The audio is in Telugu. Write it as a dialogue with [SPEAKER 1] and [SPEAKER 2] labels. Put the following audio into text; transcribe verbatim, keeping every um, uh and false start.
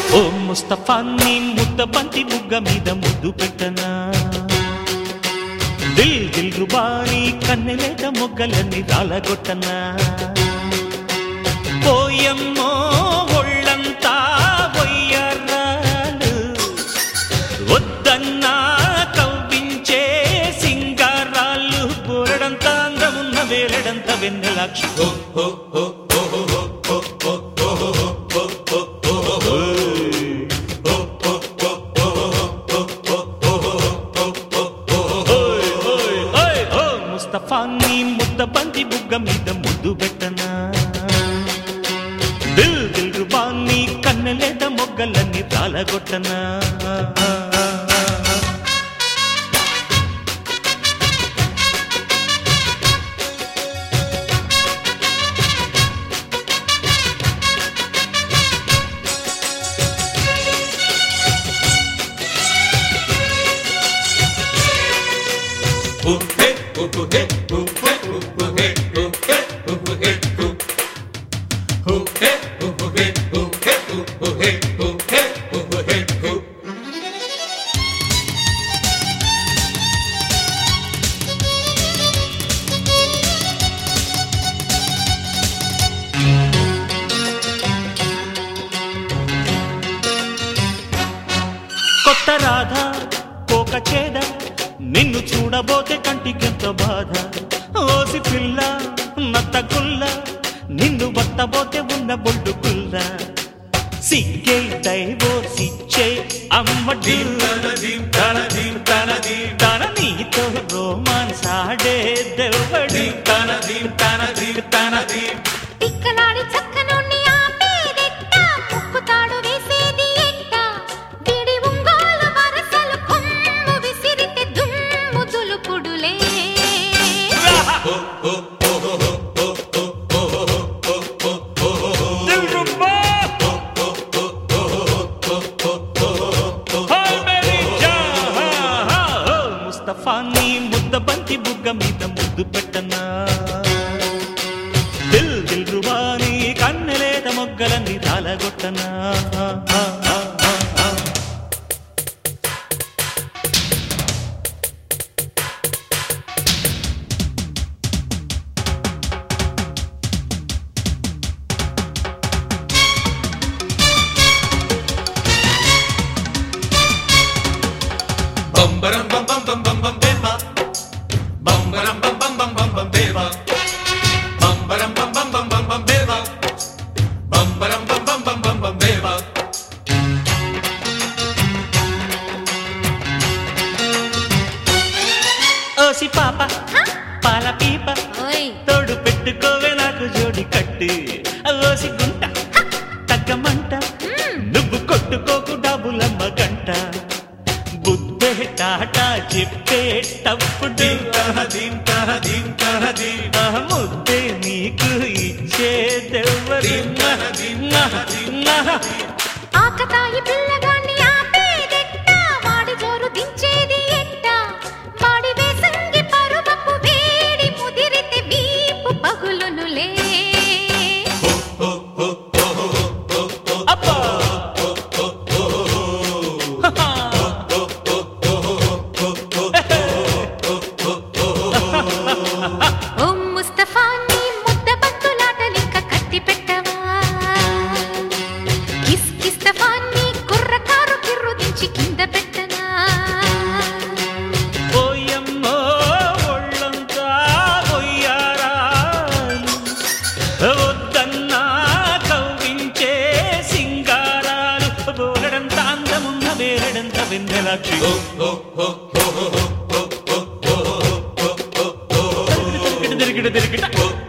[SPEAKER 1] ఓ ముస్తఫా నీ ముద్ద బంతి బుగ్గ మీద ముద్దు పెట్టనా దిల్ దిల్ రుబానీ కన్నెలేత మొగ్గలన్నీ రాలగొట్టనా పోయమ్మో ఒళ్ళంతా వయ్యారాలు వద్దన్నా కవ్వించే సింగారాలు బోరడంత అందమున్న వేలడంత వెన్నెలాక్షి ముస్తఫా నీ ముద్ద బంతి బుగ్గ మీద ముద్దు పెట్టనా దిల్ దిల్ రుబానీ కన్నెలేత మొగ్గలన్నీ రాలగొట్టనా కొత్త రాధ కోక చేద నిన్ను చూడబోతే కంటికెంత బాధ ఓసి పిల్ల నత్త గుల్ల నిన్ను వత్తబోతే ఉన్న బొడ్డు గుల్ల సిగ్గే దైవోసిచ్చే అమ్మడి తన నీతో రోమాన్స్ ఆడే దెవ్వడి
[SPEAKER 2] తిక్కలాడి చక్కనోన్ని ఆపేదెట్ట ముక్కుతాడు వేసేది ఎట్ట విడి ఉంగోలు వరసలు కొమ్ము విసిరితే దుమ్ము దులుపుడులే
[SPEAKER 1] ముస్తఫా నీ ముద్ద బంతి బుగ్గ మీద ముద్దు పెట్టనా దిల్ దిల్ రుబానీ కన్నెలేత మొగ్గలన్నీ రాలగొట్టనా
[SPEAKER 3] Bum bum bum bum bum bum beba. Bum bum bum bum bum bum bum beba. Bum bum bum bum bum bum bum beba. Bum bum bum bum bum bum bum beba.
[SPEAKER 1] ఓసి పాప పాల పీప
[SPEAKER 2] ఓయ్
[SPEAKER 1] తోడు పెట్టుకోవే నాకు జోడి కట్టి ఓసి గుంట తగ్గమంట నువ్వు కొట్టుకోకు డబ్బులమ్మ గంట బుద్ధే టాటా చెప్పేటప్పుడు ముద్దే నీకు ఇచ్చేదెవ్వరు
[SPEAKER 2] ఆకతాయి పిల్లగాన్ని ఆపేదెట్ట వాడి జోరు దించేది ఎట్ట వాడి వేసంగి పరువపు వేడి ముదిరితే వీపు పగులునులే
[SPEAKER 1] అబ్బా
[SPEAKER 2] ఓ ముస్తఫా నీ ముద్ద బంతులాటలింక కట్టి పెట్టవా కిస్ కిస్తఫా నీ కుర్రకారు కిర్రు దించి కింద పెట్టనా
[SPEAKER 1] పోయమ్మో ఒళ్ళంతా వయ్యారాలు వద్దన్నా కవ్వించే సింగారాలు బోరడంత అందమున్న వేరడంత వెన్నెలాక్షి తిరిగిట తిరిగిట